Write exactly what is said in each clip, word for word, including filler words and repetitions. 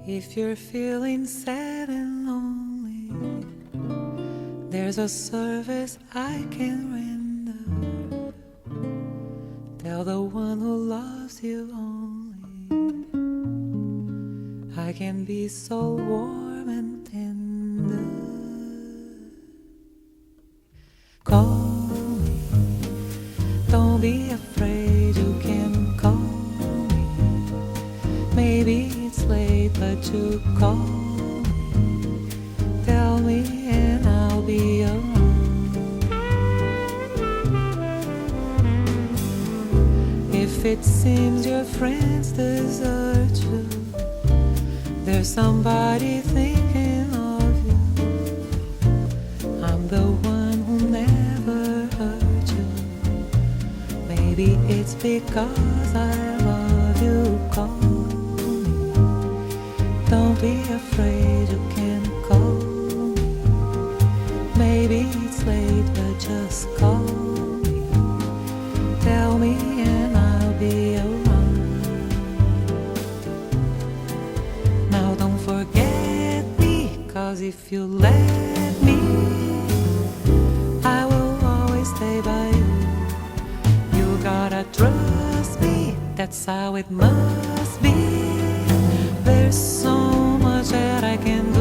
If you're feeling sad and lonely, there's a service I can render. Tell the one who loves you only, I can be so warm and tender. Call me, don't be afraid, you can call me. Maybe it's late, but you call me. Tell me and I'll be around. If it seems your friends desert you, there's somebody thinking of you. I'm the one who never hurt you. Maybe it's because I love you. Call me, don't be afraid, you can call me. Maybe it's late, but just call me. Tell me and I'll be around. Now don't forget me, 'cause if you let me, I will always stay by you. You gotta trust me, that's how it must be. There's so much that I can do.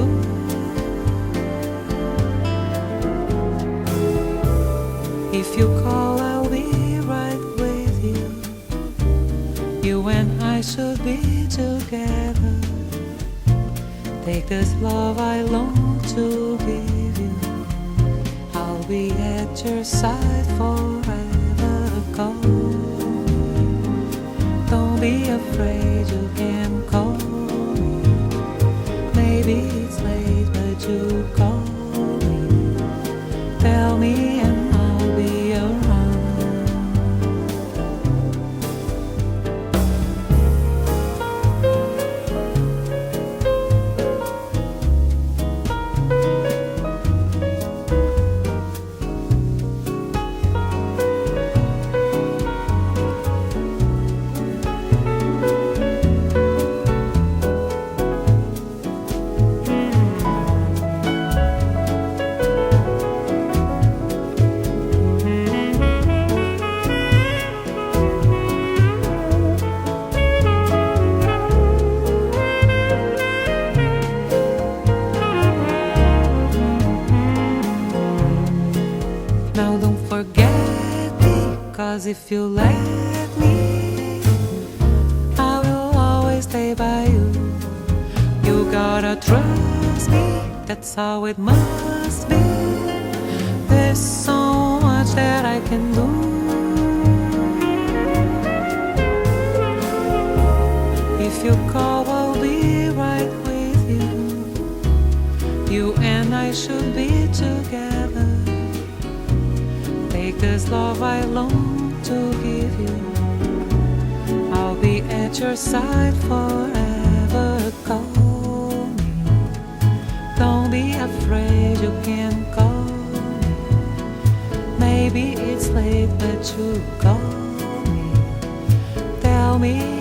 If you call, I'll be right with you. You and I should be together. Take this love I long to give you. I'll be at your side forever. Call me, don't be afraid, you can call me. Maybe it's late, but you call me. Tell me and I'll be around. Now don't forget me, 'cause if you let me, I will always stay by you. You gotta trust me, that's how it must be. There's so much that I can do. If you call, I'll be right with you. You and I should be together. Take this love I long to give you. I'll be at your side forever. Call me, don't be afraid, you can call me. Maybe it's late, but you call me. Tell me